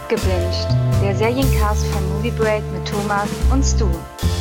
Abgebinged, der Seriencast von Movie Break mit Thomas und Stu.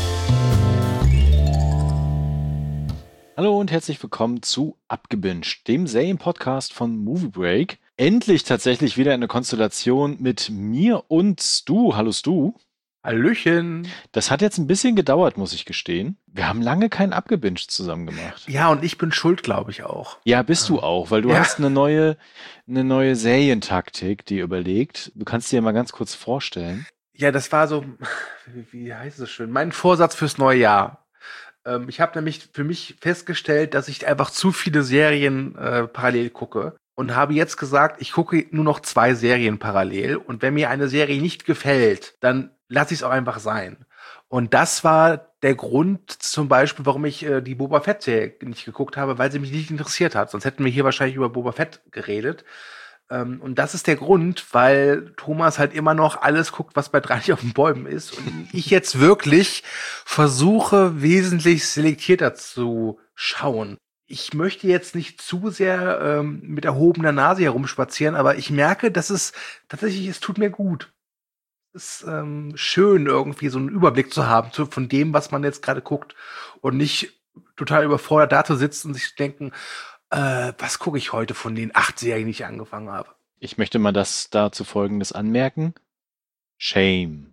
Hallo und herzlich willkommen zu Abgebinged, dem Serienpodcast von Movie Break. Endlich tatsächlich wieder eine Konstellation mit mir und Stu. Hallo Stu. Hallöchen. Das hat jetzt ein bisschen gedauert, muss ich gestehen. Wir haben lange keinen Abgebinged zusammen gemacht. Ja, und ich bin schuld, glaube ich auch. Ja, bist du auch, weil du hast eine neue Serientaktik, die überlegt. Du kannst dir mal ganz kurz vorstellen. Ja, das war so, wie heißt es schön, mein Vorsatz fürs neue Jahr. Ich habe nämlich für mich festgestellt, dass ich einfach zu viele Serien parallel gucke und habe jetzt gesagt, ich gucke nur noch 2 Serien parallel und wenn mir eine Serie nicht gefällt, dann lasse ich es auch einfach sein. Und das war der Grund zum Beispiel, warum ich die Boba Fett-Serie nicht geguckt habe, weil sie mich nicht interessiert hat. Sonst hätten wir hier wahrscheinlich über Boba Fett geredet. Und das ist der Grund, weil Thomas halt immer noch alles guckt, was bei 30 auf den Bäumen ist. Und ich jetzt wirklich versuche, wesentlich selektierter zu schauen. Ich möchte jetzt nicht zu sehr mit erhobener Nase herumspazieren, aber ich merke, dass es tatsächlich, es tut mir gut. Es ist schön, irgendwie so einen Überblick zu haben von dem, was man jetzt gerade guckt. Und nicht total überfordert da zu sitzen und sich zu denken, was gucke ich heute von den 8 Serien, die ich angefangen habe? Ich möchte mal das dazu Folgendes anmerken. Shame.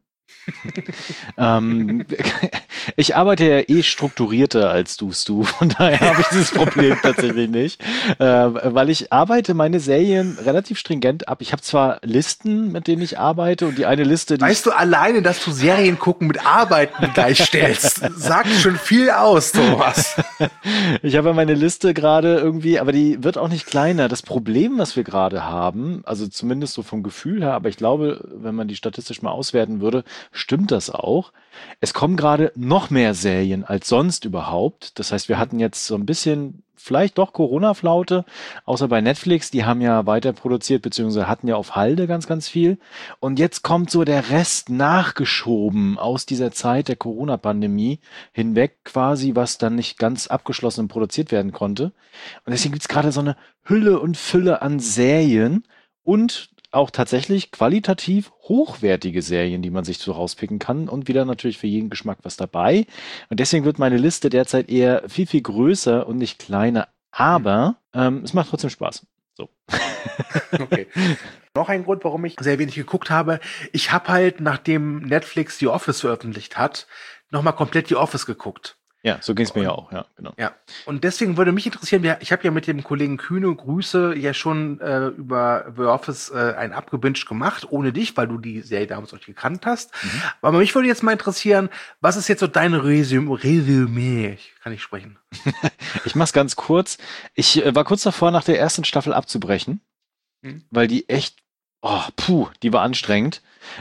Ich arbeite ja strukturierter als du, von daher habe ich dieses Problem tatsächlich nicht, weil ich arbeite meine Serien relativ stringent ab. Ich habe zwar Listen, mit denen ich arbeite und die eine Liste, die weißt du, alleine, dass du Serien gucken mit Arbeiten gleichstellst, sagt schon viel aus, Thomas. Ich habe ja meine Liste gerade irgendwie, aber die wird auch nicht kleiner. Das Problem, was wir gerade haben, also zumindest so vom Gefühl her, aber ich glaube, wenn man die statistisch mal auswerten würde, stimmt das auch. Es kommen gerade noch mehr Serien als sonst überhaupt. Das heißt, wir hatten jetzt so ein bisschen vielleicht doch Corona-Flaute, außer bei Netflix, die haben ja weiter produziert, beziehungsweise hatten ja auf Halde ganz, ganz viel. Und jetzt kommt so der Rest nachgeschoben aus dieser Zeit der Corona-Pandemie hinweg quasi, was dann nicht ganz abgeschlossen und produziert werden konnte. Und deswegen gibt es gerade so eine Hülle und Fülle an Serien und auch tatsächlich qualitativ hochwertige Serien, die man sich so rauspicken kann und wieder natürlich für jeden Geschmack was dabei. Und deswegen wird meine Liste derzeit eher viel, viel größer und nicht kleiner. Aber es macht trotzdem Spaß. So. Okay. Noch ein Grund, warum ich sehr wenig geguckt habe. Ich habe halt, nachdem Netflix The Office veröffentlicht hat, nochmal komplett The Office geguckt. Ja, so ging es mir ja auch, ja, genau. Ja, und deswegen würde mich interessieren, ich habe ja mit dem Kollegen Kühne Grüße ja schon über The Office ein Abgebinged gemacht, ohne dich, weil du die Serie damals noch nicht gekannt hast. Aber mich würde jetzt mal interessieren, was ist jetzt so dein Resümee? Ich kann nicht sprechen. Ich mach's ganz kurz. Ich war kurz davor, nach der ersten Staffel abzubrechen, weil die echt, die war anstrengend.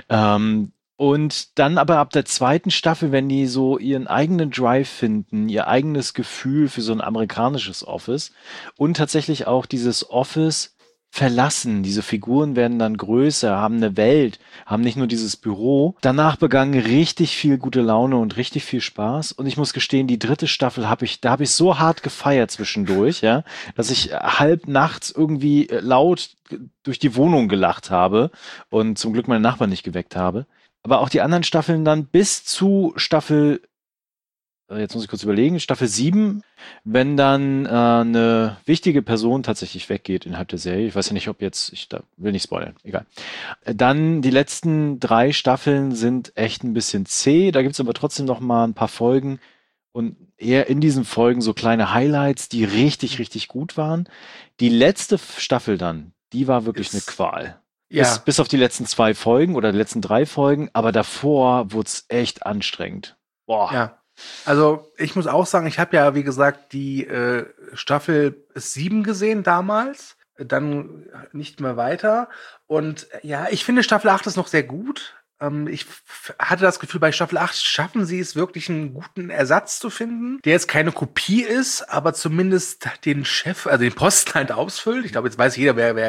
Und dann aber ab der zweiten Staffel, wenn die so ihren eigenen Drive finden, ihr eigenes Gefühl für so ein amerikanisches Office und tatsächlich auch dieses Office verlassen. Diese Figuren werden dann größer, haben eine Welt, haben nicht nur dieses Büro. Danach begann richtig viel gute Laune und richtig viel Spaß. Und ich muss gestehen, die dritte Staffel habe ich so hart gefeiert zwischendurch, ja, dass ich halb nachts irgendwie laut durch die Wohnung gelacht habe und zum Glück meine Nachbarn nicht geweckt habe. Aber auch die anderen Staffeln dann bis zu Staffel, jetzt muss ich kurz überlegen, Staffel 7, wenn dann eine wichtige Person tatsächlich weggeht innerhalb der Serie. Ich weiß ja nicht, ob jetzt, will nicht spoilern, egal. Dann die letzten 3 Staffeln sind echt ein bisschen zäh. Da gibt's aber trotzdem noch mal ein paar Folgen und eher in diesen Folgen so kleine Highlights, die richtig, richtig gut waren. Die letzte Staffel dann, die war wirklich eine Qual. Ja. Bis auf die letzten 2 Folgen oder die letzten 3 Folgen, aber davor wurde es echt anstrengend. Boah. Ja. Also ich muss auch sagen, ich habe ja, wie gesagt, die Staffel 7 gesehen damals, dann nicht mehr weiter. Und ja, ich finde Staffel 8 ist noch sehr gut. Ich hatte das Gefühl, bei Staffel 8 schaffen sie es wirklich, einen guten Ersatz zu finden, der jetzt keine Kopie ist, aber zumindest den Chef, also den Posten halt ausfüllt. Ich glaube, jetzt weiß jeder, wer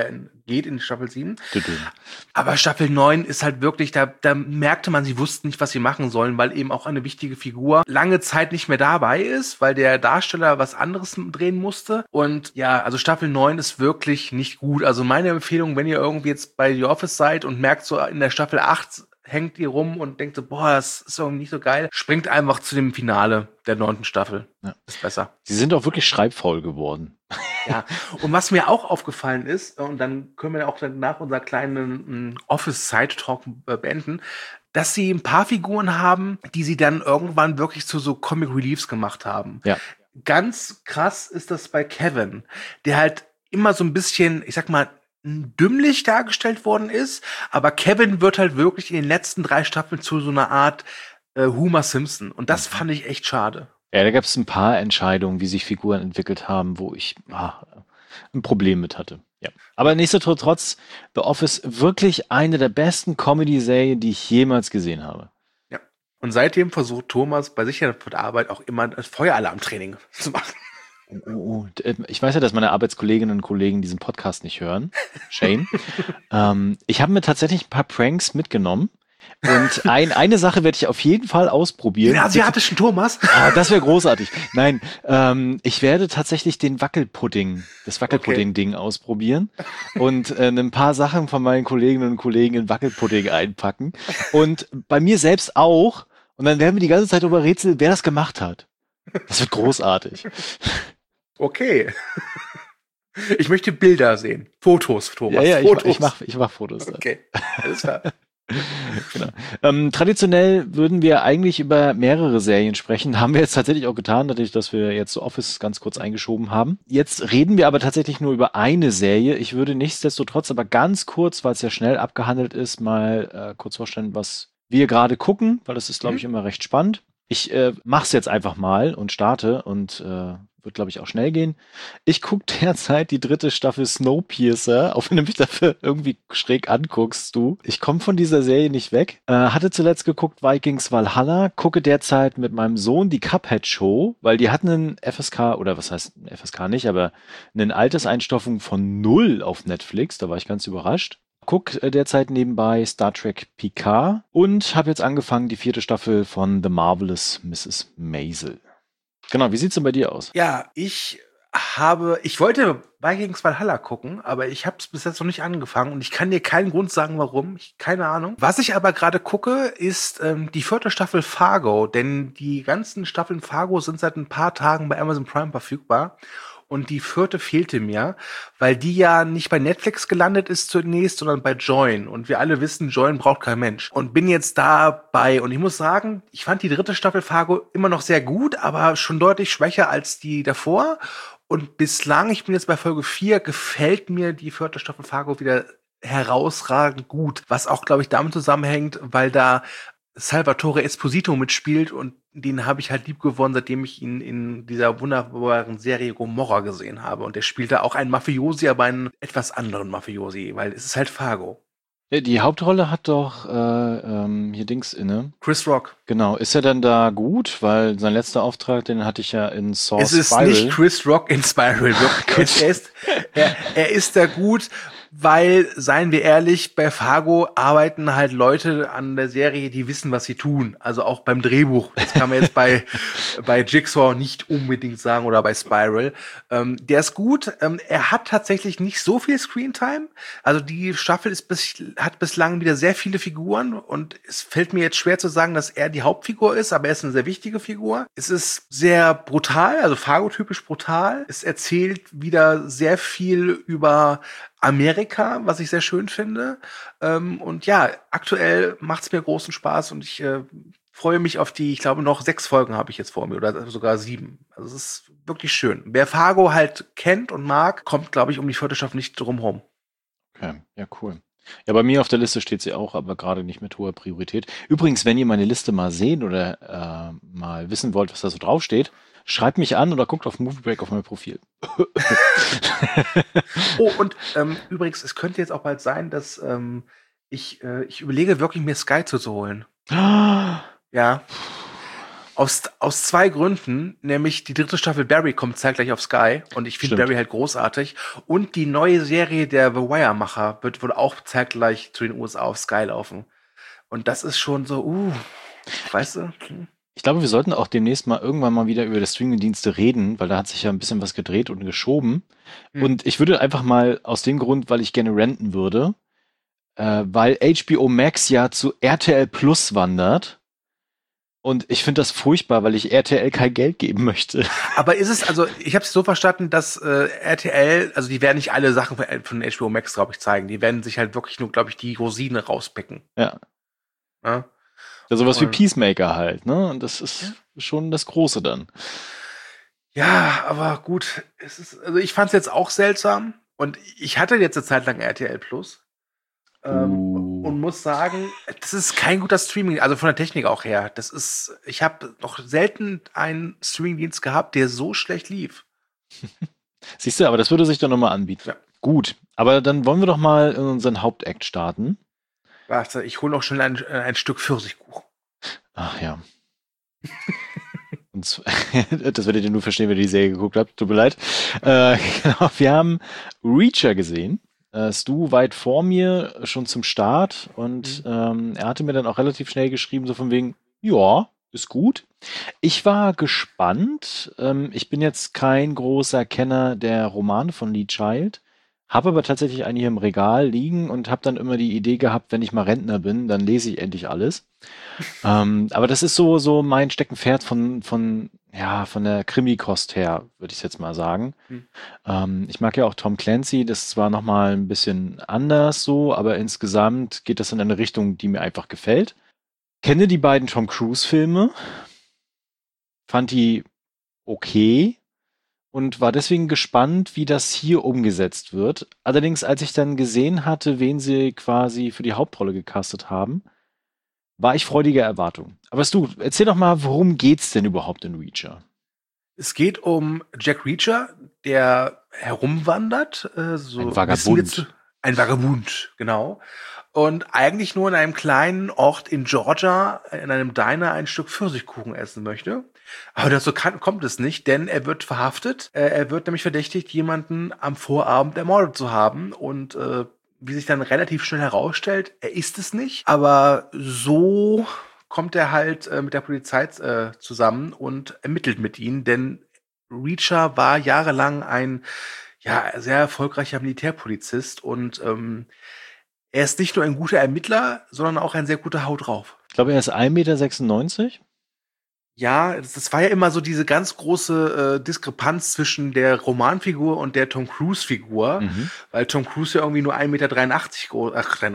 geht in Staffel 7. Düdüm. Aber Staffel 9 ist halt wirklich, da merkte man, sie wussten nicht, was sie machen sollen, weil eben auch eine wichtige Figur lange Zeit nicht mehr dabei ist, weil der Darsteller was anderes drehen musste. Und ja, also Staffel 9 ist wirklich nicht gut. Also meine Empfehlung, wenn ihr irgendwie jetzt bei The Office seid und merkt so in der Staffel 8 hängt ihr rum und denkt so, boah, das ist irgendwie nicht so geil, springt einfach zu dem Finale der 9. Staffel. Ja. Ist besser. Sie sind auch wirklich schreibfaul geworden. Ja, und was mir auch aufgefallen ist, und dann können wir auch nach unserer kleinen Office-Side-Talk beenden, dass sie ein paar Figuren haben, die sie dann irgendwann wirklich zu so Comic Reliefs gemacht haben. Ja. Ganz krass ist das bei Kevin, der halt immer so ein bisschen, ich sag mal, dümmlich dargestellt worden ist, aber Kevin wird halt wirklich in den letzten 3 Staffeln zu so einer Art Homer Simpson. Und das fand ich echt schade. Ja, da gab es ein paar Entscheidungen, wie sich Figuren entwickelt haben, wo ich ein Problem mit hatte. Ja. Aber nichtsdestotrotz, The Office wirklich eine der besten Comedy-Serien, die ich jemals gesehen habe. Ja. Und seitdem versucht Thomas bei sich auf der Arbeit auch immer das Feueralarmtraining zu machen. Ich weiß ja, dass meine Arbeitskolleginnen und Kollegen diesen Podcast nicht hören. Shame. Ich habe mir tatsächlich ein paar Pranks mitgenommen. Und eine Sache werde ich auf jeden Fall ausprobieren. Den asiatischen Thomas? Das wäre großartig. Nein, ich werde tatsächlich das Wackelpudding-Ding ausprobieren und ein paar Sachen von meinen Kolleginnen und Kollegen in Wackelpudding einpacken. Und bei mir selbst auch. Und dann werden wir die ganze Zeit darüber rätseln, wer das gemacht hat. Das wird großartig. Okay. Ich möchte Bilder sehen. Fotos, Thomas. Ja, Fotos. ich mach Fotos. Okay, alles klar. Genau. Traditionell würden wir eigentlich über mehrere Serien sprechen. Haben wir jetzt tatsächlich auch getan, dadurch, dass wir jetzt so Office ganz kurz eingeschoben haben. Jetzt reden wir aber tatsächlich nur über eine Serie. Ich würde nichtsdestotrotz aber ganz kurz, weil es ja schnell abgehandelt ist, mal kurz vorstellen, was wir gerade gucken, weil das ist, glaube ich, immer recht spannend. Ich mach's jetzt einfach mal und starte und wird, glaube ich, auch schnell gehen. Ich gucke derzeit die 3. Staffel Snowpiercer, auch wenn du mich dafür irgendwie schräg anguckst, du. Ich komme von dieser Serie nicht weg. Hatte zuletzt geguckt Vikings Valhalla, gucke derzeit mit meinem Sohn die Cuphead-Show, weil die hatten einen FSK, oder was heißt FSK nicht, aber eine Alterseinstufung von 0 auf Netflix, da war ich ganz überrascht. Guck derzeit nebenbei Star Trek Picard und habe jetzt angefangen die 4. Staffel von The Marvelous Mrs. Maisel. Genau, wie sieht's denn bei dir aus? Ja, ich wollte Vikings Valhalla gucken, aber ich habe es bis jetzt noch nicht angefangen und ich kann dir keinen Grund sagen, warum. Keine Ahnung. Was ich aber gerade gucke, ist die 4. Staffel Fargo, denn die ganzen Staffeln Fargo sind seit ein paar Tagen bei Amazon Prime verfügbar. Und die 4. fehlte mir, weil die ja nicht bei Netflix gelandet ist zunächst, sondern bei Join. Und wir alle wissen, Join braucht kein Mensch. Und bin jetzt dabei. Und ich muss sagen, ich fand die 3. Staffel Fargo immer noch sehr gut, aber schon deutlich schwächer als die davor. Und bislang, ich bin jetzt bei Folge 4, gefällt mir die 4. Staffel Fargo wieder herausragend gut. Was auch, glaube ich, damit zusammenhängt, weil da Salvatore Esposito mitspielt und den habe ich halt lieb gewonnen, seitdem ich ihn in dieser wunderbaren Serie Gomorra gesehen habe. Und der spielt da auch einen Mafiosi, aber einen etwas anderen Mafiosi, weil es ist halt Fargo. Ja, die Hauptrolle hat doch hier Dings inne. Chris Rock. Genau. Ist er denn da gut? Weil sein letzter Auftrag, den hatte ich ja in Source Es ist Spiral. nicht Chris Rock in Spiral. Er ist da gut, weil, seien wir ehrlich, bei Fargo arbeiten halt Leute an der Serie, die wissen, was sie tun. Also auch beim Drehbuch. Das kann man jetzt bei Jigsaw nicht unbedingt sagen oder bei Spiral. Der ist gut. Er hat tatsächlich nicht so viel Screentime. Also die Staffel hat bislang wieder sehr viele Figuren und es fällt mir jetzt schwer zu sagen, dass er die Hauptfigur ist, aber er ist eine sehr wichtige Figur. Es ist sehr brutal, also Fargo-typisch brutal. Es erzählt wieder sehr viel über Amerika, was ich sehr schön finde. Und ja, aktuell macht's mir großen Spaß und ich freue mich auf die, ich glaube, noch 6 Folgen habe ich jetzt vor mir oder sogar 7. Also es ist wirklich schön. Wer Fargo halt kennt und mag, kommt, glaube ich, um die 4. Staffel nicht drum rum. Okay, ja, cool. Ja, bei mir auf der Liste steht sie auch, aber gerade nicht mit hoher Priorität. Übrigens, wenn ihr meine Liste mal sehen oder mal wissen wollt, was da so draufsteht, schreibt mich an oder guckt auf Movie Break auf mein Profil. Oh, und übrigens, es könnte jetzt auch bald sein, dass ich überlege wirklich, mir Sky zu holen. Ja. Aus zwei Gründen, nämlich die dritte Staffel Barry kommt zeitgleich auf Sky und ich finde Stimmt. Barry halt großartig. Und die neue Serie der The Wire-Macher wird wohl auch zeitgleich zu den USA auf Sky laufen. Und das ist schon so, weißt du? Ich glaube, wir sollten auch demnächst mal irgendwann mal wieder über die Streaming-Dienste reden, weil da hat sich ja ein bisschen was gedreht und geschoben. Und ich würde einfach mal aus dem Grund, weil ich gerne renten würde, weil HBO Max ja zu RTL Plus wandert. Und ich finde das furchtbar, weil ich RTL kein Geld geben möchte. Aber ist es, also ich habe es so verstanden, dass RTL, also die werden nicht alle Sachen von HBO Max, glaube ich, zeigen. Die werden sich halt wirklich nur, glaube ich, die Rosinen rauspicken. Ja. Ja, Sowas wie Peacemaker halt, ne? Und das ist schon das Große dann. ja, aber gut, also ich fand es jetzt auch seltsam. Und ich hatte jetzt eine Zeit lang RTL Plus. Und muss sagen, das ist kein guter Streaming, also von der Technik auch her. Ich habe noch selten einen Streamingdienst gehabt, der so schlecht lief. Siehst du, aber das würde sich doch nochmal anbieten. Ja. Gut, aber dann wollen wir doch mal in unseren Hauptakt starten. Warte, ich hole noch schnell ein Stück Pfirsichkuchen. Ach ja. Und das werdet ihr nur verstehen, wenn ihr die Serie geguckt habt. Tut mir leid. Genau, wir haben Reacher gesehen. Stu weit vor mir schon zum Start und er hatte mir dann auch relativ schnell geschrieben, so von wegen, ja, ist gut. Ich war gespannt. Ich bin jetzt kein großer Kenner der Romane von Lee Child, habe aber tatsächlich einen hier im Regal liegen und habe dann immer die Idee gehabt, wenn ich mal Rentner bin, dann lese ich endlich alles. Aber das ist so mein Steckenpferd von der Krimi-Kost her, würde ich jetzt mal sagen. Ich mag ja auch Tom Clancy, das ist zwar nochmal ein bisschen anders so, aber insgesamt geht das in eine Richtung, die mir einfach gefällt. Kenne die beiden Tom Cruise-Filme, fand die okay und war deswegen gespannt, wie das hier umgesetzt wird. Allerdings, als ich dann gesehen hatte, wen sie quasi für die Hauptrolle gecastet haben, war ich freudiger Erwartung. Aber Stu, erzähl doch mal, worum geht's denn überhaupt in Reacher? Es geht um Jack Reacher, der herumwandert. Ein Vagabund. Ein Vagabund, genau. Und eigentlich nur in einem kleinen Ort in Georgia, in einem Diner, ein Stück Pfirsichkuchen essen möchte. Aber dazu kommt es nicht, denn er wird verhaftet. Er wird nämlich verdächtigt, jemanden am Vorabend ermordet zu haben. Und wie sich dann relativ schnell herausstellt, er ist es nicht. Aber so kommt er halt mit der Polizei zusammen und ermittelt mit ihnen. Denn Reacher war jahrelang ein sehr erfolgreicher Militärpolizist. Und er ist nicht nur ein guter Ermittler, sondern auch ein sehr guter Haut drauf. Ich glaube, er ist 1,96 Meter. Ja, das war ja immer so diese ganz große Diskrepanz zwischen der Romanfigur und der Tom Cruise-Figur, weil Tom Cruise ja irgendwie nur 1,83 Meter groß,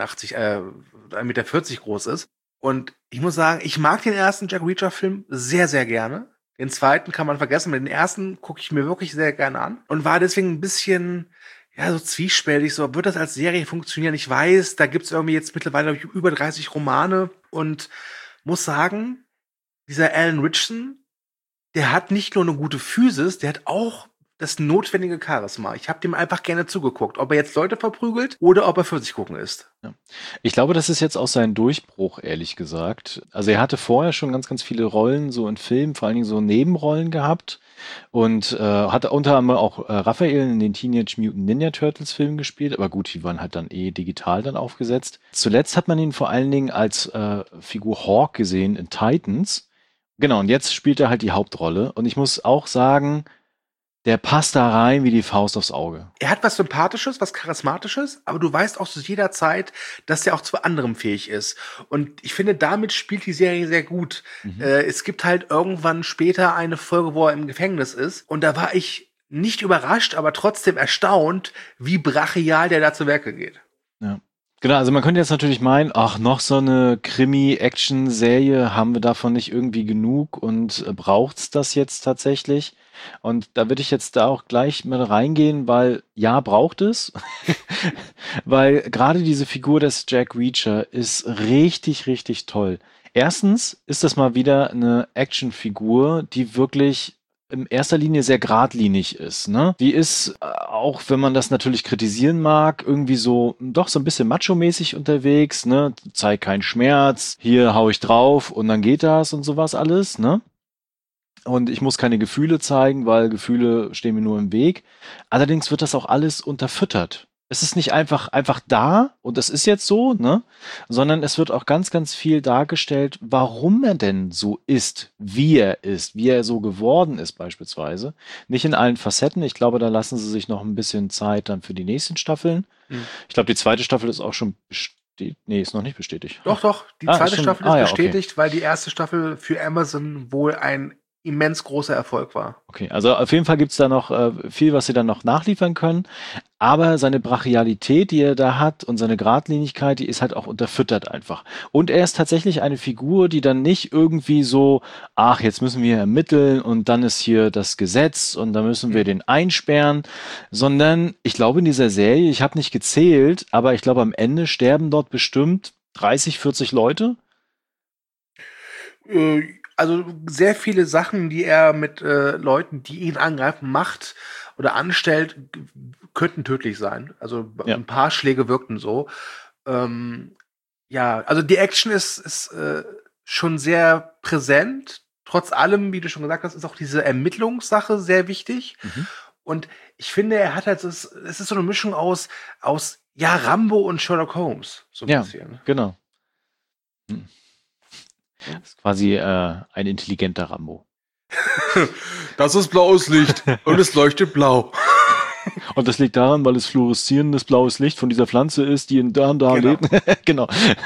1,40 Meter groß ist. Und ich muss sagen, ich mag den ersten Jack Reacher-Film sehr, sehr gerne. Den zweiten kann man vergessen, mit den ersten gucke ich mir wirklich sehr gerne an und war deswegen ein bisschen so zwiespältig, so wird das als Serie funktionieren? Ich weiß, da gibt's irgendwie jetzt mittlerweile über 30 Romane und muss sagen, dieser Alan Ritchson, der hat nicht nur eine gute Physis, der hat auch das notwendige Charisma. Ich habe dem einfach gerne zugeguckt, ob er jetzt Leute verprügelt oder ob er für sich gucken ist. Ja. Ich glaube, das ist jetzt auch sein Durchbruch, ehrlich gesagt. Also er hatte vorher schon ganz, ganz viele Rollen so in Filmen, vor allen Dingen so Nebenrollen gehabt und hatte unter anderem auch Raphael in den Teenage Mutant Ninja Turtles Filmen gespielt, aber gut, die waren halt dann digital dann aufgesetzt. Zuletzt hat man ihn vor allen Dingen als Figur Hawk gesehen in Titans. Genau, und jetzt spielt er halt die Hauptrolle und ich muss auch sagen, der passt da rein wie die Faust aufs Auge. Er hat was Sympathisches, was Charismatisches, aber du weißt auch zu jeder Zeit, dass er auch zu anderem fähig ist. Und ich finde, damit spielt die Serie sehr gut. Es gibt halt irgendwann später eine Folge, wo er im Gefängnis ist. Und da war ich nicht überrascht, aber trotzdem erstaunt, wie brachial der da zu Werke geht. Ja. Genau, also man könnte jetzt natürlich meinen, ach, noch so eine Krimi-Action-Serie, haben wir davon nicht irgendwie genug und braucht's das jetzt tatsächlich? Und da würde ich jetzt da auch gleich mal reingehen, weil ja, braucht es. Weil gerade diese Figur des Jack Reacher ist richtig, richtig toll. Erstens ist das mal wieder eine Actionfigur, die wirklich in erster Linie sehr geradlinig ist, ne? Die ist, auch wenn man das natürlich kritisieren mag, irgendwie so, doch so ein bisschen macho-mäßig unterwegs, ne? Zeig keinen Schmerz, hier hau ich drauf und dann geht das und sowas alles, ne? und ich muss keine Gefühle zeigen, weil Gefühle stehen mir nur im Weg. Allerdings wird das auch alles unterfüttert. Es ist nicht einfach da und es ist jetzt so, ne? Sondern es wird auch ganz, ganz viel dargestellt, warum er denn so ist, wie er so geworden ist beispielsweise. Nicht in allen Facetten. Ich glaube, da lassen sie sich noch ein bisschen Zeit dann für die nächsten Staffeln. Ich glaube, die zweite Staffel ist auch schon bestätigt. Nee, ist noch nicht bestätigt. Doch, die zweite schon, Staffel ist ja, bestätigt, weil die erste Staffel für Amazon wohl ein immens großer Erfolg war. Okay, also auf jeden Fall gibt's da noch viel, was sie dann noch nachliefern können. Aber seine Brachialität, die er da hat und seine Geradlinigkeit, die ist halt auch unterfüttert einfach. Und er ist tatsächlich eine Figur, die dann nicht irgendwie so, ach, jetzt müssen wir ermitteln und dann ist hier das Gesetz und dann müssen wir den einsperren, sondern ich glaube in dieser Serie, ich habe nicht gezählt, aber ich glaube am Ende sterben dort bestimmt 30, 40 Leute. Also sehr viele Sachen, die er mit Leuten, die ihn angreifen, macht oder anstellt, könnten tödlich sein. Also ein paar Schläge wirkten so. Also die Action ist schon sehr präsent. Trotz allem, wie du schon gesagt hast, ist auch diese Ermittlungssache sehr wichtig. Und ich finde, er hat halt, es ist so eine Mischung aus Rambo und Sherlock Holmes. So ein bisschen. Genau. Das ist quasi ein intelligenter Rambo. Das ist blaues Licht und es leuchtet blau. Und das liegt daran, weil es fluoreszierendes blaues Licht von dieser Pflanze ist, die in da und da lebt. Genau.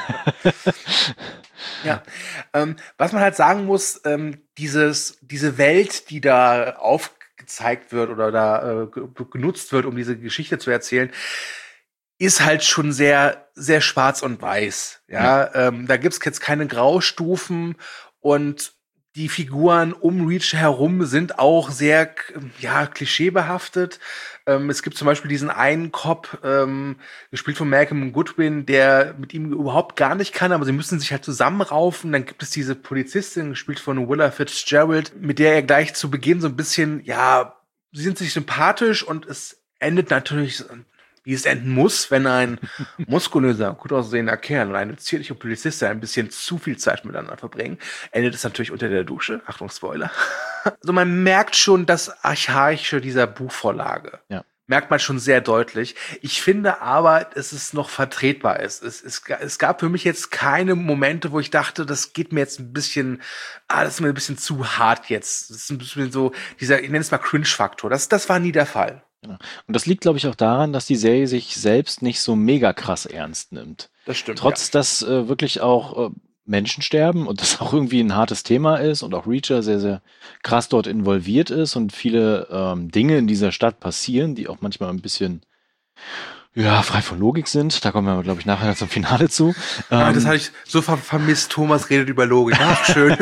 Ja, was man halt sagen muss, diese Welt, die da aufgezeigt wird oder da genutzt wird, um diese Geschichte zu erzählen, ist halt schon sehr, sehr schwarz und weiß. Da gibt's jetzt keine Graustufen und die Figuren um Reacher herum sind auch sehr, klischeebehaftet. Es gibt zum Beispiel diesen einen Cop, gespielt von Malcolm Goodwin, der mit ihm überhaupt gar nicht kann, aber sie müssen sich halt zusammenraufen. Dann gibt es diese Polizistin, gespielt von Willa Fitzgerald, mit der er gleich zu Beginn so ein bisschen, sie sind sich sympathisch und es endet natürlich, wie es enden muss, wenn ein muskulöser, gut aussehender Kerl und eine zierliche Polizistin ein bisschen zu viel Zeit miteinander verbringen, endet es natürlich unter der Dusche. Achtung, Spoiler. Also man merkt schon das Archaische dieser Buchvorlage. Ja. Merkt man schon sehr deutlich. Ich finde aber, dass es noch vertretbar ist. Es gab für mich jetzt keine Momente, wo ich dachte, das geht mir jetzt ein bisschen, das ist mir ein bisschen zu hart jetzt. Das ist ein bisschen so dieser, ich nenne es mal Cringe-Faktor. Das war nie der Fall. Genau. Und das liegt, glaube ich, auch daran, dass die Serie sich selbst nicht so mega krass ernst nimmt. Das stimmt. Trotz, dass wirklich auch Menschen sterben und das auch irgendwie ein hartes Thema ist und auch Reacher sehr, sehr krass dort involviert ist und viele Dinge in dieser Stadt passieren, die auch manchmal ein bisschen frei von Logik sind. Da kommen wir, glaube ich, nachher zum Finale zu. Das hatte ich so vermisst. Thomas redet über Logik. Ach, schön.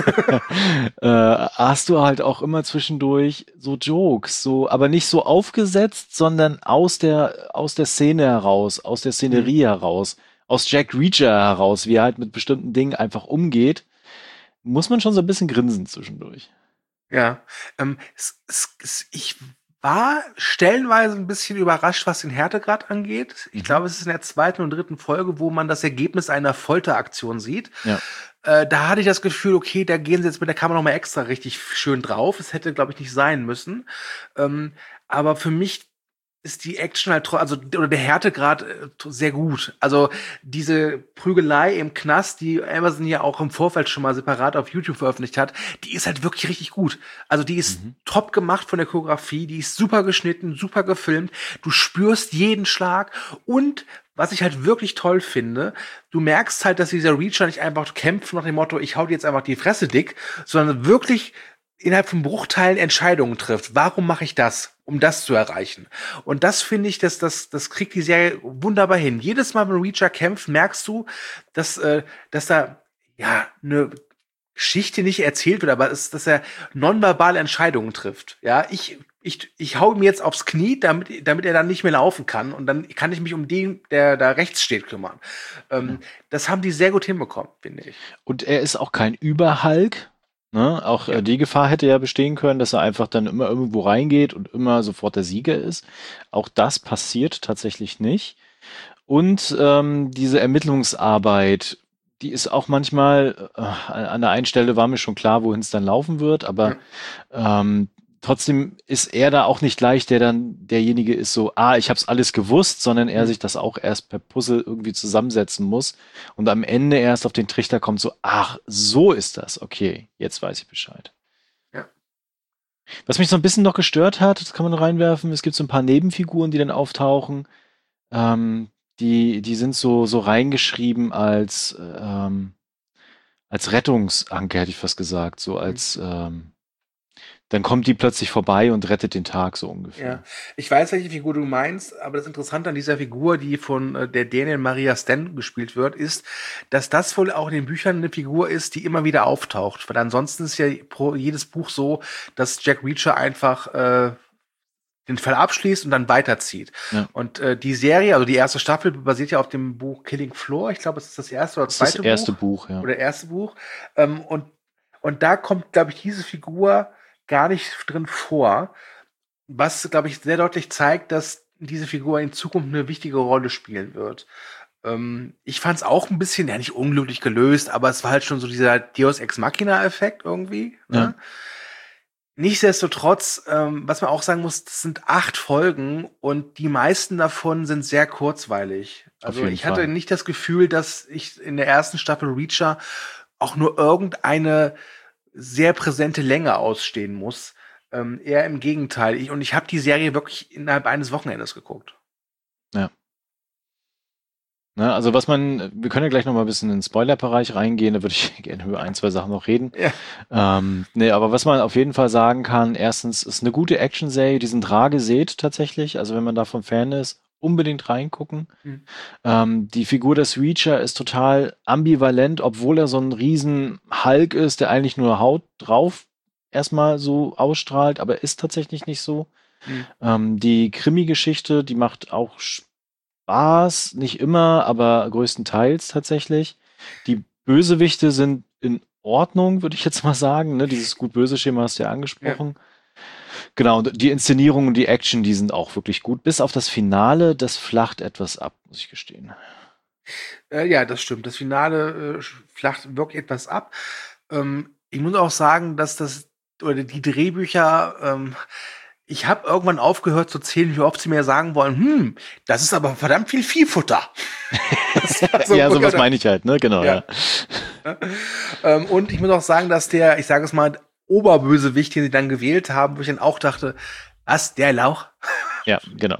Hast du halt auch immer zwischendurch so Jokes, aber nicht so aufgesetzt, sondern aus der Szene heraus, aus der Szenerie heraus, aus Jack Reacher heraus, wie er halt mit bestimmten Dingen einfach umgeht, muss man schon so ein bisschen grinsen zwischendurch. Ja, ich war stellenweise ein bisschen überrascht, was den Härtegrad angeht. Ich glaube, es ist in der 2. und 3. Folge, wo man das Ergebnis einer Folteraktion sieht. Ja. Da hatte ich das Gefühl, okay, da gehen sie jetzt mit der Kamera noch mal extra richtig schön drauf. Es hätte, glaube ich, nicht sein müssen. Aber für mich ist die Action halt, oder der Härtegrad sehr gut. Also diese Prügelei im Knast, die Amazon ja auch im Vorfeld schon mal separat auf YouTube veröffentlicht hat, die ist halt wirklich richtig gut. Also die ist top gemacht von der Choreografie, die ist super geschnitten, super gefilmt. Du spürst jeden Schlag und was ich halt wirklich toll finde, du merkst halt, dass dieser Reacher nicht einfach kämpft nach dem Motto, ich hau dir jetzt einfach die Fresse dick, sondern wirklich innerhalb von Bruchteilen Entscheidungen trifft. Warum mache ich das, um das zu erreichen? Und das finde ich, das kriegt die Serie wunderbar hin. Jedes Mal, wenn Reacher kämpft, merkst du, dass da eine Geschichte nicht erzählt wird, aber dass er nonverbale Entscheidungen trifft. Ja, ich hau ihm jetzt aufs Knie, damit er dann nicht mehr laufen kann und dann kann ich mich um den, der da rechts steht, kümmern. Das haben die sehr gut hinbekommen, finde ich. Und er ist auch kein Überhulk. Ne? Auch die Gefahr hätte ja bestehen können, dass er einfach dann immer irgendwo reingeht und immer sofort der Sieger ist. Auch das passiert tatsächlich nicht. Und diese Ermittlungsarbeit, die ist auch manchmal, an der einen Stelle war mir schon klar, wohin es dann laufen wird, aber trotzdem ist er da auch nicht gleich, der dann derjenige ist so, ich habe es alles gewusst, sondern er sich das auch erst per Puzzle irgendwie zusammensetzen muss und am Ende erst auf den Trichter kommt so, ach, so ist das, okay, jetzt weiß ich Bescheid. Ja. Was mich so ein bisschen noch gestört hat, das kann man reinwerfen, es gibt so ein paar Nebenfiguren, die dann auftauchen, die sind so reingeschrieben als Rettungsanker, hätte ich fast gesagt, so als dann kommt die plötzlich vorbei und rettet den Tag, so ungefähr. Ja, ich weiß, welche Figur du meinst, aber das Interessante an dieser Figur, die von der Daniel Maria Stan gespielt wird, ist, dass das wohl auch in den Büchern eine Figur ist, die immer wieder auftaucht. Weil ansonsten ist ja jedes Buch so, dass Jack Reacher einfach den Fall abschließt und dann weiterzieht. Ja. Und die Serie, also die erste Staffel, basiert ja auf dem Buch Killing Floor. Ich glaube, es ist das erste oder zweite Buch. Das erste Buch, ja. Oder erste Buch. Und da kommt, glaube ich, diese Figur gar nicht drin vor, was, glaube ich, sehr deutlich zeigt, dass diese Figur in Zukunft eine wichtige Rolle spielen wird. Ich fand es auch ein bisschen, ja, nicht unglücklich gelöst, aber es war halt schon so dieser Deus Ex Machina-Effekt irgendwie. Ne? Ja. Nichtsdestotrotz, was man auch sagen muss, das sind 8 Folgen und die meisten davon sind sehr kurzweilig. Also ich hatte nicht das Gefühl, dass ich in der ersten Staffel Reacher auch nur irgendeine sehr präsente Länge ausstehen muss. Eher im Gegenteil. Ich habe die Serie wirklich innerhalb eines Wochenendes geguckt. Ja. Na, also wir können ja gleich noch mal ein bisschen in den Spoiler-Bereich reingehen, da würde ich gerne über 1, 2 Sachen noch reden. Ja. Aber was man auf jeden Fall sagen kann, erstens, ist eine gute Action-Serie, die sind rar gesät tatsächlich, also wenn man davon Fan ist, unbedingt reingucken. Die Figur des Reacher ist total ambivalent, obwohl er so ein riesen Hulk ist, der eigentlich nur Haut drauf erstmal so ausstrahlt, aber ist tatsächlich nicht so. Die Krimi-Geschichte, die macht auch Spaß, nicht immer, aber größtenteils tatsächlich. Die Bösewichte sind in Ordnung, würde ich jetzt mal sagen. Ne? Dieses Gut-Böse-Schema hast du ja angesprochen. Ja. Genau, und die Inszenierung und die Action, die sind auch wirklich gut. Bis auf das Finale, das flacht etwas ab, muss ich gestehen. Ja, das stimmt. Das Finale flacht wirklich etwas ab. Ich muss auch sagen, dass die Drehbücher, ich habe irgendwann aufgehört zu zählen, wie oft sie mir sagen wollen, das ist aber verdammt viel Viehfutter. So ja, sowas meine ich halt, ne? Genau, ja. Und ich muss auch sagen, dass ich sage es mal, Oberbösewicht, den sie dann gewählt haben, wo ich dann auch dachte, was, der Lauch? Ja, genau.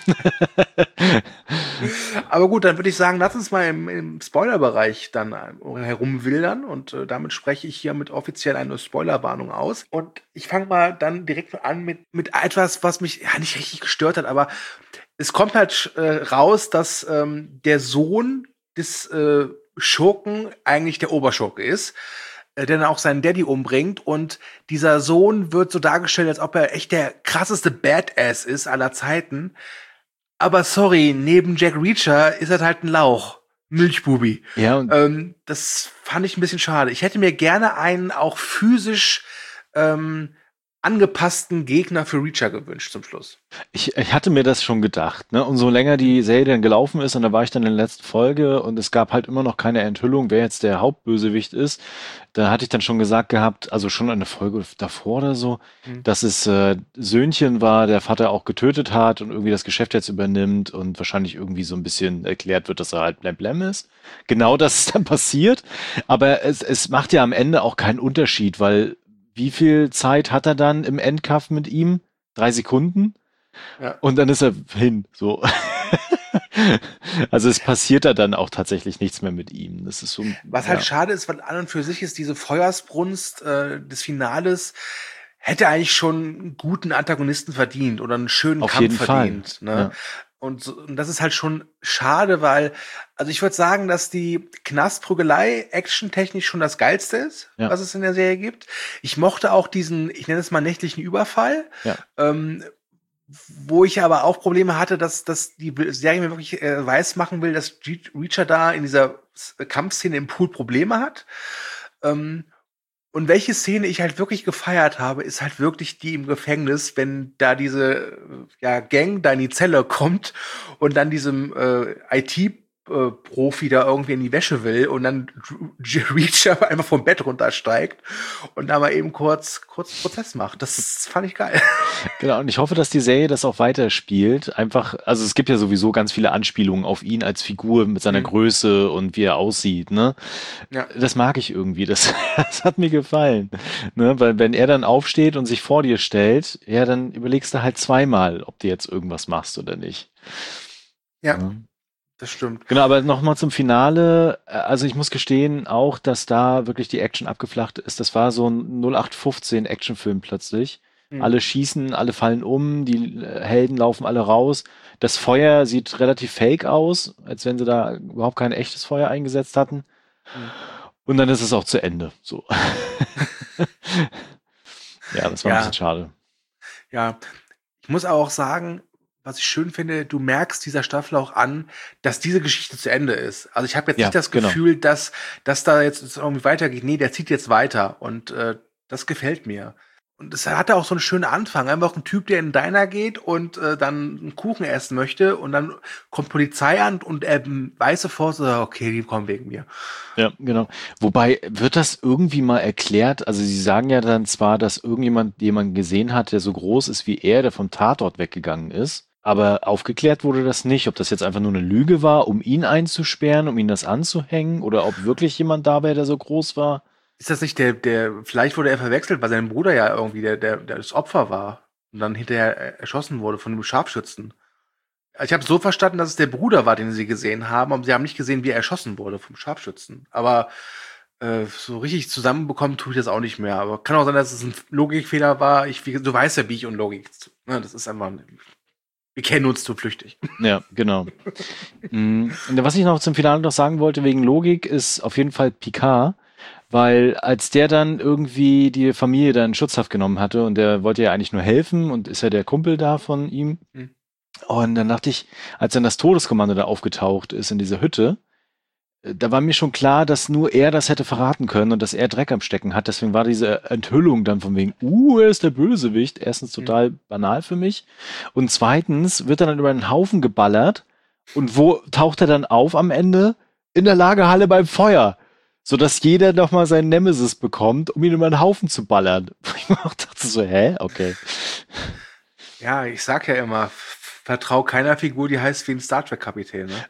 Aber gut, dann würde ich sagen, lass uns mal im Spoilerbereich dann herumwildern und damit spreche ich hiermit offiziell eine Spoilerwarnung aus. Und ich fange mal dann direkt an mit etwas, was mich ja nicht richtig gestört hat, aber es kommt halt raus, dass der Sohn des Schurken eigentlich der Oberschurke ist, der dann auch seinen Daddy umbringt und dieser Sohn wird so dargestellt, als ob er echt der krasseste Badass ist aller Zeiten. Aber sorry, neben Jack Reacher ist er halt ein Lauch. Milchbubi. Ja, und das fand ich ein bisschen schade. Ich hätte mir gerne einen auch physisch angepassten Gegner für Reacher gewünscht zum Schluss. Ich hatte mir das schon gedacht, ne? Und so länger die Serie dann gelaufen ist, und da war ich dann in der letzten Folge und es gab halt immer noch keine Enthüllung, wer jetzt der Hauptbösewicht ist, da hatte ich dann schon gesagt gehabt, also schon eine Folge davor oder so, dass es Söhnchen war, der Vater auch getötet hat und irgendwie das Geschäft jetzt übernimmt und wahrscheinlich irgendwie so ein bisschen erklärt wird, dass er halt Blem ist. Genau das ist dann passiert, aber es macht ja am Ende auch keinen Unterschied, weil wie viel Zeit hat er dann im Endkampf mit ihm? 3 Sekunden? Ja. Und dann ist er hin, so. Also es passiert da dann auch tatsächlich nichts mehr mit ihm. Das ist so, was halt schade ist, weil an und für sich ist diese Feuersbrunst des Finales hätte eigentlich schon einen guten Antagonisten verdient oder einen schönen auf Kampf jeden verdient. Fall. Ne? Ja. Und das ist halt schon schade, weil, also ich würde sagen, dass die Knastprügelei actiontechnisch schon das Geilste ist, was es in der Serie gibt. Ich mochte auch diesen, ich nenne es mal nächtlichen Überfall, wo ich aber auch Probleme hatte, dass die Serie mir wirklich weiß machen will, dass Reacher da in dieser Kampfszene im Pool Probleme hat. Und welche Szene ich halt wirklich gefeiert habe, ist halt wirklich die im Gefängnis, wenn da diese Gang da in die Zelle kommt und dann diesem IT Profi da irgendwie in die Wäsche will und dann Reacher einfach vom Bett runtersteigt und da mal eben kurz Prozess macht. Das fand ich geil. Genau, und ich hoffe, dass die Serie das auch weiterspielt. Einfach, also es gibt ja sowieso ganz viele Anspielungen auf ihn als Figur mit seiner Größe und wie er aussieht, ne? Ja. Das mag ich irgendwie, das hat mir gefallen. Ne? Weil wenn er dann aufsteht und sich vor dir stellt, ja, dann überlegst du halt zweimal, ob du jetzt irgendwas machst oder nicht. Ja. Das stimmt. Genau, aber nochmal zum Finale. Also ich muss gestehen auch, dass da wirklich die Action abgeflacht ist. Das war so ein 0815 Actionfilm plötzlich. Alle schießen, alle fallen um, die Helden laufen alle raus. Das Feuer sieht relativ fake aus, als wenn sie da überhaupt kein echtes Feuer eingesetzt hatten. Und dann ist es auch zu Ende. So. Ja, das war ein bisschen schade. Ja, ich muss auch sagen, was ich schön finde, du merkst dieser Staffel auch an, dass diese Geschichte zu Ende ist. Also ich habe jetzt nicht das Gefühl, dass da jetzt irgendwie weitergeht. Nee, der zieht jetzt weiter und das gefällt mir. Und es hatte auch so einen schönen Anfang. Einfach ein Typ, der in den Diner geht und dann einen Kuchen essen möchte und dann kommt Polizei an und er weiß sofort, so, okay, die kommen wegen mir. Ja, genau. Wobei, wird das irgendwie mal erklärt? Also sie sagen ja dann zwar, dass irgendjemand jemanden gesehen hat, der so groß ist wie er, der vom Tatort weggegangen ist. Aber aufgeklärt wurde das nicht, ob das jetzt einfach nur eine Lüge war, um ihn einzusperren, um ihn das anzuhängen, oder ob wirklich jemand da wäre, der so groß war. Ist das nicht vielleicht wurde er verwechselt, weil sein Bruder ja irgendwie der das Opfer war und dann hinterher erschossen wurde von einem Scharfschützen. Ich habe so verstanden, dass es der Bruder war, den sie gesehen haben, aber sie haben nicht gesehen, wie er erschossen wurde vom Scharfschützen. Aber so richtig zusammenbekommen tue ich das auch nicht mehr. Aber kann auch sein, dass es ein Logikfehler war. Du weißt ja, wie ich und Logik. Ne, das ist einfach wir kennen uns zu flüchtig. Ja, genau. Was ich noch zum Finale noch sagen wollte, wegen Logik, ist auf jeden Fall Picard. Weil als der dann irgendwie die Familie dann in Schutzhaft genommen hatte und der wollte ja eigentlich nur helfen und ist ja der Kumpel da von ihm. Und dann dachte ich, als dann das Todeskommando da aufgetaucht ist in dieser Hütte, da war mir schon klar, dass nur er das hätte verraten können und dass er Dreck am Stecken hat. Deswegen war diese Enthüllung dann von wegen, er ist der Bösewicht, erstens total banal für mich. Und zweitens wird er dann über einen Haufen geballert. Und wo taucht er dann auf am Ende? In der Lagerhalle beim Feuer. Sodass jeder noch mal seinen Nemesis bekommt, um ihn über einen Haufen zu ballern. Ich dachte so, okay. Ja, ich sag ja immer, vertrau keiner Figur, die heißt wie ein Star Trek-Kapitän. Ne?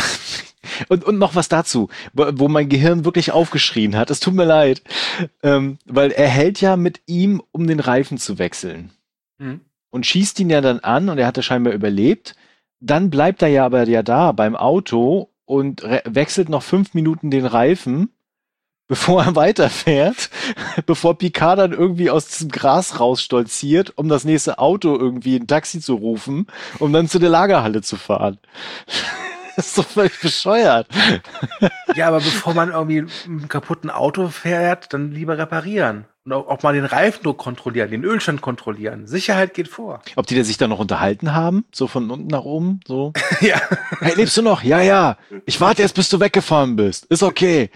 Und noch was dazu, wo mein Gehirn wirklich aufgeschrien hat. Es tut mir leid. Weil er hält ja mit ihm, um den Reifen zu wechseln. Und schießt ihn ja dann an und er hat ja scheinbar überlebt. Dann bleibt er ja aber da beim Auto und wechselt noch 5 Minuten den Reifen, bevor er weiterfährt, bevor Picard dann irgendwie aus diesem Gras rausstolziert, um das nächste Auto irgendwie ein Taxi zu rufen, um dann zu der Lagerhalle zu fahren. Das ist doch völlig bescheuert. Ja, aber bevor man irgendwie mit einem kaputten Auto fährt, dann lieber reparieren. Und auch mal den Reifendruck kontrollieren, den Ölstand kontrollieren. Sicherheit geht vor. Ob die sich da noch unterhalten haben? So von unten nach oben? So? Ja. Hey, lebst du noch? Ja. Ich warte jetzt, bis du weggefahren bist. Ist okay.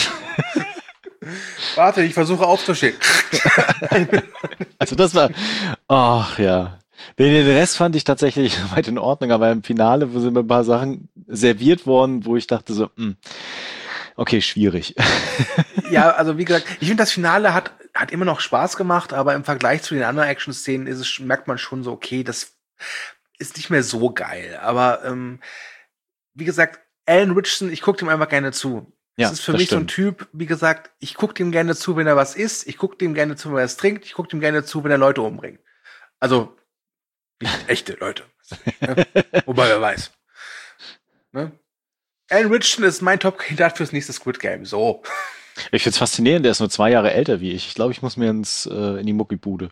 Warte, ich versuche aufzustehen. Also das war, ach ja. Den Rest fand ich tatsächlich weit in Ordnung, aber im Finale sind mir ein paar Sachen serviert worden, wo ich dachte so, okay, schwierig. Ja, also wie gesagt, ich finde, das Finale hat immer noch Spaß gemacht, aber im Vergleich zu den anderen Action-Szenen merkt man schon so, okay, das ist nicht mehr so geil. Aber wie gesagt, Alan Ritchson, ich gucke dem einfach gerne zu. Ja, das ist für mich stimmt. so ein Typ, wie gesagt, ich gucke dem gerne zu, wenn er was isst, ich gucke dem gerne zu, wenn er es trinkt, ich gucke dem gerne zu, wenn er Leute umbringt. Also, nicht echte Leute. Ne? Wobei, wer weiß. Ne? Alan Ritchson ist mein Top-Kandidat fürs nächste Squid Game. So. Ich find's faszinierend, der ist nur 2 Jahre älter wie ich. Ich glaube, ich muss mir in die Muckibude.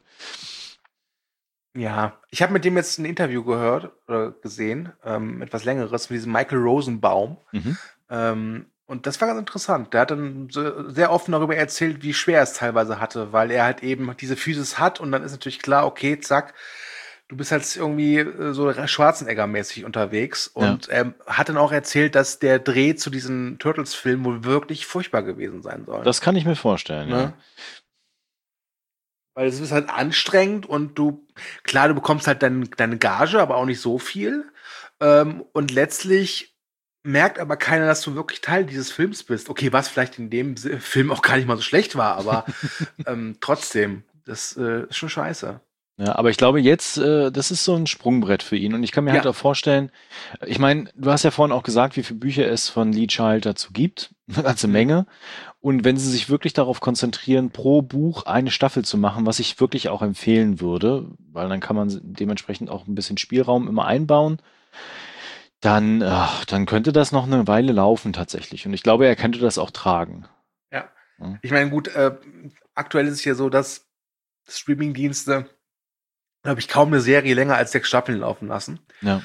Ja, ich habe mit dem jetzt ein Interview gehört oder gesehen, etwas längeres, mit diesem Michael Rosenbaum. Und das war ganz interessant. Der hat dann sehr offen darüber erzählt, wie schwer es teilweise hatte, weil er halt eben diese Physis hat und dann ist natürlich klar, okay, zack, du bist halt irgendwie so Schwarzenegger-mäßig unterwegs. Und er hat dann auch erzählt, dass der Dreh zu diesen Turtles-Filmen wohl wirklich furchtbar gewesen sein soll. Das kann ich mir vorstellen, ne? Ja. Weil es ist halt anstrengend und du bekommst halt deine Gage, aber auch nicht so viel. Und letztlich merkt aber keiner, dass du wirklich Teil dieses Films bist. Okay, was vielleicht in dem Film auch gar nicht mal so schlecht war, aber trotzdem, das ist schon scheiße. Ja, aber ich glaube jetzt, das ist so ein Sprungbrett für ihn. Und ich kann mir halt auch vorstellen, ich meine, du hast ja vorhin auch gesagt, wie viele Bücher es von Lee Child dazu gibt. Eine ganze Menge. Und wenn sie sich wirklich darauf konzentrieren, pro Buch eine Staffel zu machen, was ich wirklich auch empfehlen würde, weil dann kann man dementsprechend auch ein bisschen Spielraum immer einbauen, dann könnte das noch eine Weile laufen tatsächlich. Und ich glaube, er könnte das auch tragen. Ja. Ich meine, gut, aktuell ist es ja so, dass Streaming-Dienste, glaube ich, kaum eine Serie länger als 6 Staffeln laufen lassen. Ja.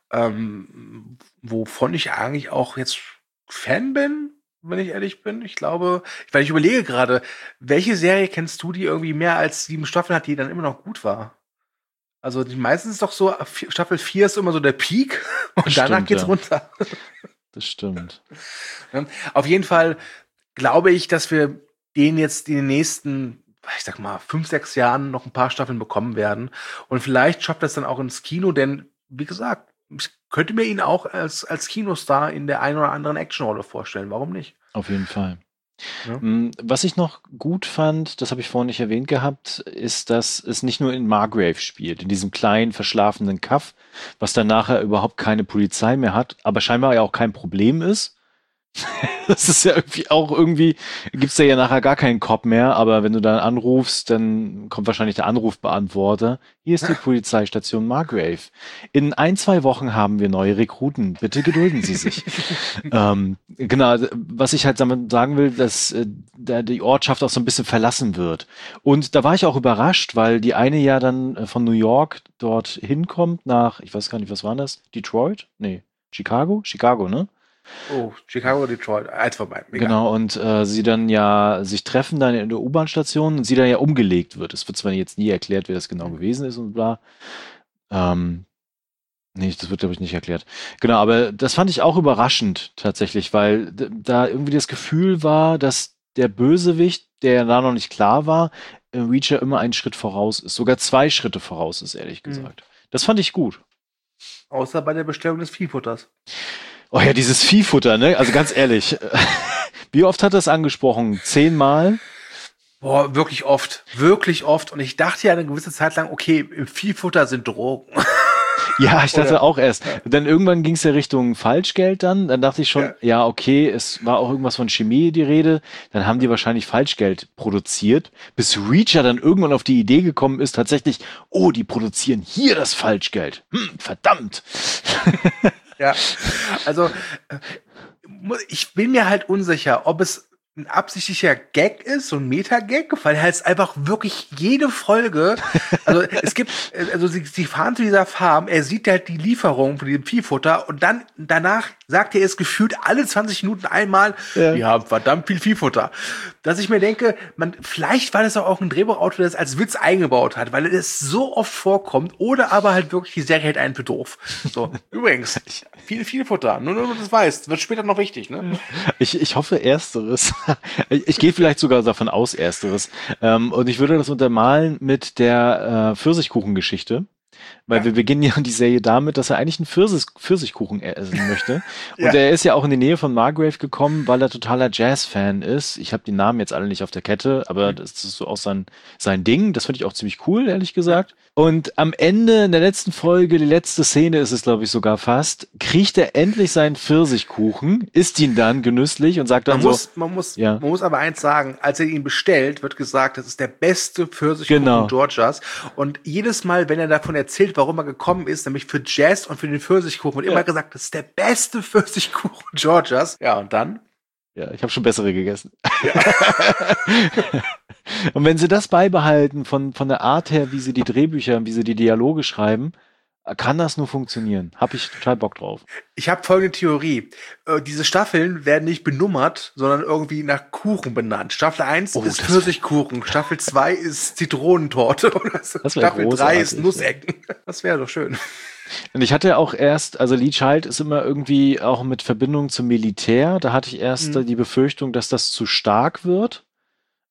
Wovon ich eigentlich auch jetzt Fan bin, wenn ich ehrlich bin. Ich glaube, weil ich überlege gerade, welche Serie kennst du, die irgendwie mehr als 7 Staffeln hat, die dann immer noch gut war? Also die meisten ist doch so, Staffel 4 ist immer so der Peak und danach geht's runter. Das stimmt. Auf jeden Fall glaube ich, dass wir den jetzt in den nächsten, ich sag mal, 5, 6 Jahren noch ein paar Staffeln bekommen werden. Und vielleicht schafft das dann auch ins Kino, denn, wie gesagt, ich könnte mir ihn auch als Kinostar in der einen oder anderen Actionrolle vorstellen. Warum nicht? Auf jeden Fall. Ja. Was ich noch gut fand, das habe ich vorhin nicht erwähnt gehabt, ist, dass es nicht nur in Margrave spielt, in diesem kleinen, verschlafenen Kaff, was dann nachher überhaupt keine Polizei mehr hat, aber scheinbar ja auch kein Problem ist. Das ist ja irgendwie gibt's ja nachher gar keinen Cop mehr, aber wenn du dann anrufst, dann kommt wahrscheinlich der Anrufbeantworter. Hier ist die Polizeistation Margrave. In 1, 2 Wochen haben wir neue Rekruten. Bitte gedulden Sie sich. Genau, was ich halt damit sagen will, dass die Ortschaft auch so ein bisschen verlassen wird. Und da war ich auch überrascht, weil die eine ja dann von New York dort hinkommt nach, ich weiß gar nicht, was war das? Detroit? Nee, Chicago? Chicago, ne? Oh, Chicago, Detroit, eins vorbei. Mega. Genau, und sie dann ja sich treffen dann in der U-Bahn-Station und sie dann ja umgelegt wird. Es wird zwar jetzt nie erklärt, wer das genau gewesen ist und bla. Nee, das wird, glaube ich, nicht erklärt. Genau, aber das fand ich auch überraschend tatsächlich, weil da irgendwie das Gefühl war, dass der Bösewicht, der da noch nicht klar war, Reacher immer einen Schritt voraus ist. Sogar 2 Schritte voraus ist, ehrlich gesagt. Das fand ich gut. Außer bei der Bestellung des Viehfutters. Oh ja, dieses Viehfutter, ne? Also ganz ehrlich. Wie oft hat er es angesprochen? 10 Mal? Boah, wirklich oft. Wirklich oft. Und ich dachte ja eine gewisse Zeit lang, okay, im Viehfutter sind Drogen. Ja, ich dachte auch erst. Dann irgendwann ging es ja Richtung Falschgeld dann. Dann dachte ich schon, ja, okay, es war auch irgendwas von Chemie die Rede. Dann haben die wahrscheinlich Falschgeld produziert. Bis Reacher dann irgendwann auf die Idee gekommen ist, tatsächlich, oh, die produzieren hier das Falschgeld. Verdammt. Ja, also ich bin mir halt unsicher, ob es ein absichtlicher Gag ist, so ein Meta-Gag, weil er halt einfach wirklich jede Folge, also es gibt, also sie fahren zu dieser Farm, er sieht halt die Lieferung von diesem Viehfutter und dann danach sagt er es gefühlt alle 20 Minuten einmal, wir haben verdammt viel Viehfutter. Dass ich mir denke, vielleicht war das auch ein Drehbuchautor, der das als Witz eingebaut hat, weil es so oft vorkommt, oder aber halt wirklich die Serie hält einen für doof. So, übrigens, viel Futter, nur du das weißt, wird später noch wichtig, ne? Ich hoffe Ersteres. Ich gehe vielleicht sogar davon aus Ersteres. Und ich würde das untermalen mit der Pfirsichkuchengeschichte. Weil wir beginnen ja die Serie damit, dass er eigentlich einen Pfirsichkuchen essen möchte. Und er ist ja auch in die Nähe von Margrave gekommen, weil er totaler Jazz-Fan ist. Ich habe die Namen jetzt alle nicht auf der Kette, aber das ist so auch sein Ding. Das finde ich auch ziemlich cool, ehrlich gesagt. Und am Ende, in der letzten Folge, die letzte Szene ist es, glaube ich, sogar fast, kriegt er endlich seinen Pfirsichkuchen, isst ihn dann genüsslich und sagt dann man muss aber eins sagen, als er ihn bestellt, wird gesagt, das ist der beste Pfirsichkuchen Georgias. Und jedes Mal, wenn er davon erzählt, warum er gekommen ist, nämlich für Jazz und für den Pfirsichkuchen, wird immer gesagt, das ist der beste Pfirsichkuchen Georgias. Ja, und dann? Ja, ich habe schon bessere gegessen. Ja. Und wenn sie das beibehalten von der Art her, wie sie die Drehbücher, wie sie die Dialoge schreiben, kann das nur funktionieren. Hab ich total Bock drauf. Ich habe folgende Theorie. Diese Staffeln werden nicht benummert, sondern irgendwie nach Kuchen benannt. Staffel 1 ist Pfirsichkuchen, Staffel 2 ist Zitronentorte oder so. Staffel 3 ist Nussecken. Das wäre doch schön. Und ich hatte auch erst, also Lee Child ist immer irgendwie auch mit Verbindung zum Militär. Da hatte ich erst die Befürchtung, dass das zu stark wird.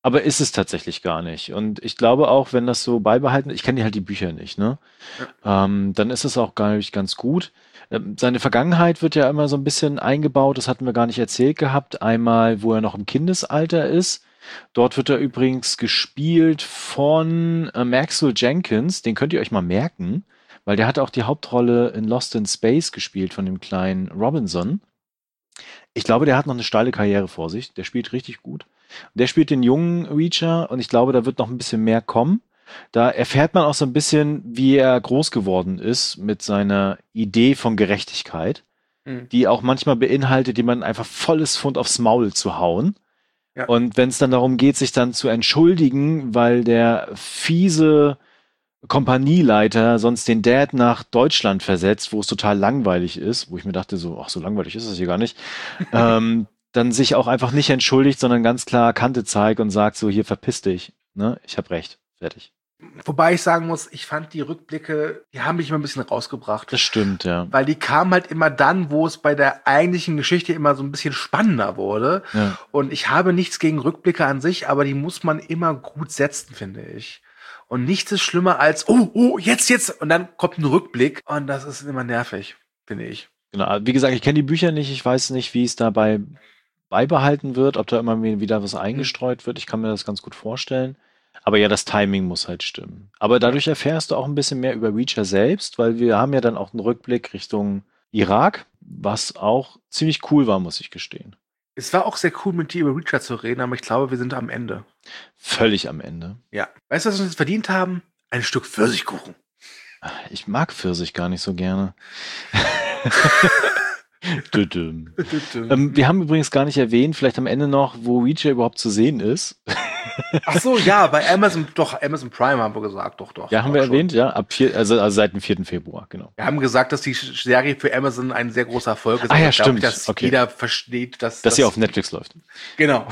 Aber ist es tatsächlich gar nicht. Und ich glaube auch, wenn das so beibehalten, ich kenne halt die Bücher nicht, ne? Dann ist es auch gar nicht ganz gut. Seine Vergangenheit wird ja immer so ein bisschen eingebaut, das hatten wir gar nicht erzählt gehabt. Einmal, wo er noch im Kindesalter ist. Dort wird er übrigens gespielt von Maxwell Jenkins, den könnt ihr euch mal merken, weil der hat auch die Hauptrolle in Lost in Space gespielt von dem kleinen Robinson. Ich glaube, der hat noch eine steile Karriere vor sich. Der spielt richtig gut. Der spielt den jungen Reacher und ich glaube, da wird noch ein bisschen mehr kommen. Da erfährt man auch so ein bisschen, wie er groß geworden ist mit seiner Idee von Gerechtigkeit, die auch manchmal beinhaltet, jemanden einfach volles Pfund aufs Maul zu hauen. Ja. Und wenn es dann darum geht, sich dann zu entschuldigen, weil der fiese Kompanieleiter sonst den Dad nach Deutschland versetzt, wo es total langweilig ist, wo ich mir dachte so, ach, so langweilig ist es hier gar nicht, dann sich auch einfach nicht entschuldigt, sondern ganz klar Kante zeigt und sagt so, hier verpiss dich, ne? Ich hab recht, fertig. Wobei ich sagen muss, ich fand die Rückblicke, die haben mich immer ein bisschen rausgebracht. Das stimmt, ja. Weil die kamen halt immer dann, wo es bei der eigentlichen Geschichte immer so ein bisschen spannender wurde. Ja. Und ich habe nichts gegen Rückblicke an sich, aber die muss man immer gut setzen, finde ich. Und nichts ist schlimmer als, jetzt, und dann kommt ein Rückblick und das ist immer nervig, finde ich. Genau, wie gesagt, ich kenne die Bücher nicht, ich weiß nicht, wie es dabei beibehalten wird, ob da immer wieder was eingestreut wird. Ich kann mir das ganz gut vorstellen. Aber ja, das Timing muss halt stimmen. Aber dadurch erfährst du auch ein bisschen mehr über Reacher selbst, weil wir haben ja dann auch einen Rückblick Richtung Irak, was auch ziemlich cool war, muss ich gestehen. Es war auch sehr cool, mit dir über Reacher zu reden, aber ich glaube, wir sind am Ende. Völlig am Ende. Ja. Weißt du, was wir uns jetzt verdient haben? Ein Stück Pfirsichkuchen. Ich mag Pfirsich gar nicht so gerne. Wir haben übrigens gar nicht erwähnt, vielleicht am Ende noch, wo Reacher überhaupt zu sehen ist. Ach so, ja, bei Amazon Prime haben wir gesagt, doch. Ja, haben wir schon erwähnt, ja, also seit dem 4. Februar, genau. Wir haben gesagt, dass die Serie für Amazon ein sehr großer Erfolg ist. Ah ja, stimmt. Dass jeder versteht, dass sie auf Netflix läuft. Genau.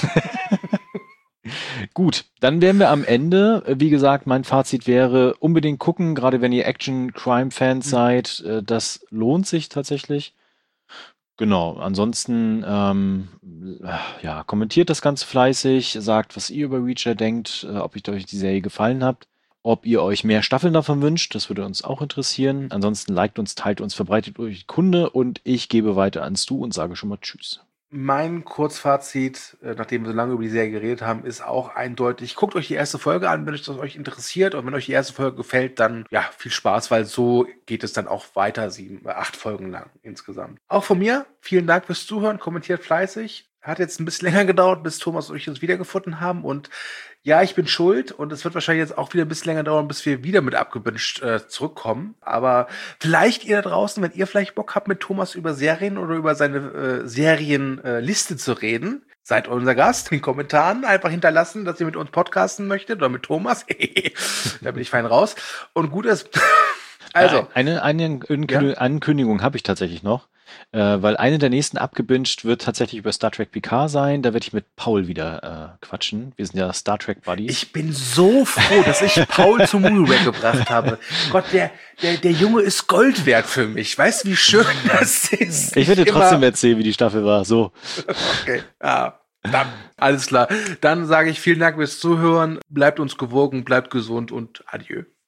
Gut, dann wären wir am Ende. Wie gesagt, mein Fazit wäre, unbedingt gucken, gerade wenn ihr Action-Crime-Fans seid. Das lohnt sich tatsächlich. Genau, ansonsten kommentiert das Ganze fleißig, sagt, was ihr über Reacher denkt, ob euch die Serie gefallen hat, ob ihr euch mehr Staffeln davon wünscht, das würde uns auch interessieren. Ansonsten liked uns, teilt uns, verbreitet euch Kunde und ich gebe weiter ans Du und sage schon mal Tschüss. Mein Kurzfazit, nachdem wir so lange über die Serie geredet haben, ist auch eindeutig. Guckt euch die erste Folge an, wenn euch das interessiert. Und wenn euch die erste Folge gefällt, dann ja, viel Spaß, weil so geht es dann auch weiter 8 Folgen lang insgesamt. Auch von mir, vielen Dank fürs Zuhören, kommentiert fleißig. Hat jetzt ein bisschen länger gedauert, bis Thomas und ich uns wiedergefunden haben. Und ja, ich bin schuld und es wird wahrscheinlich jetzt auch wieder ein bisschen länger dauern, bis wir wieder mit abgebinged zurückkommen. Aber vielleicht ihr da draußen, wenn ihr vielleicht Bock habt, mit Thomas über Serien oder über seine Serienliste zu reden, seid unser Gast. In den Kommentaren einfach hinterlassen, dass ihr mit uns podcasten möchtet oder mit Thomas. Da bin ich fein raus. Und gut ist. Also. Eine Ankündigung habe ich tatsächlich noch. Weil eine der nächsten abgebinged wird tatsächlich über Star Trek Picard sein. Da werde ich mit Paul wieder quatschen. Wir sind ja Star Trek Buddies. Ich bin so froh, dass ich Paul zum Movie Rack gebracht habe. Gott, der Junge ist Gold wert für mich. Weißt du, wie schön das ist? Ich werde dir trotzdem erzählen, wie die Staffel war. So. Okay. Dann, alles klar. Dann sage ich vielen Dank fürs Zuhören. Bleibt uns gewogen, bleibt gesund und adieu.